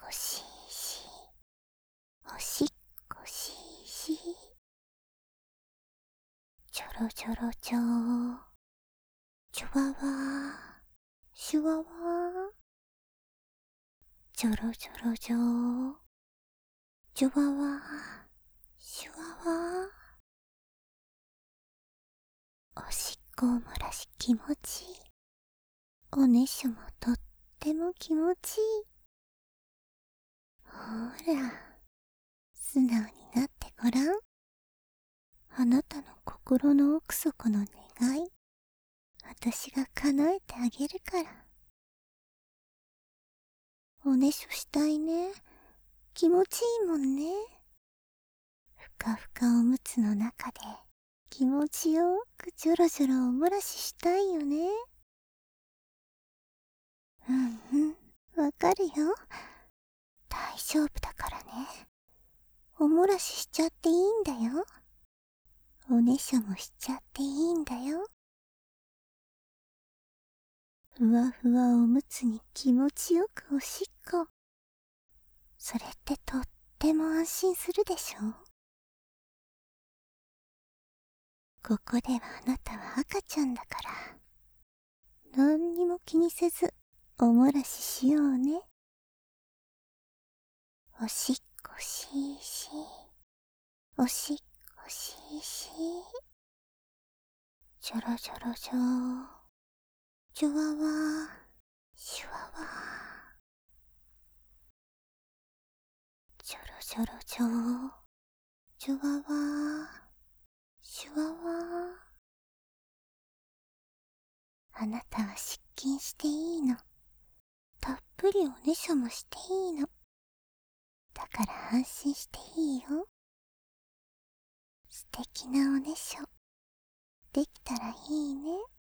しいし、おしっこしいし、ちょろちょろちょ、ちょわわ、しゅわわ、ちょろちょろちょ、ちょわわ、しゅわわ。おしっこを漏らし気持ちいい。おねしょもとっても気持ちいい。ほら、素直になってごらん。あなたの心の奥底の願い、私が叶えてあげるから。おねしょしたいね。気持ちいいもんね。ふかふかおむつの中で気持ちよくジョロジョロお漏らししたいよね。うんうん、わかるよ。大丈夫だからね。お漏らししちゃっていいんだよ。おねしょもしちゃっていいんだよ。ふわふわおむつに気持ちよくおしっこ。それってとっても安心するでしょ。ここではあなたは赤ちゃんだから、何にも気にせずお漏らししようね。おしっこしいし、おしっこしいし、ちょろちょろちょ、ちょわわ、しゅわわ、ちょろちょろちょ、ちょわわ、しゅわわ。あなたは失禁していいの。たっぷりおねしょもしていいの。だから安心していいよ。素敵なおねしょできたらいいね。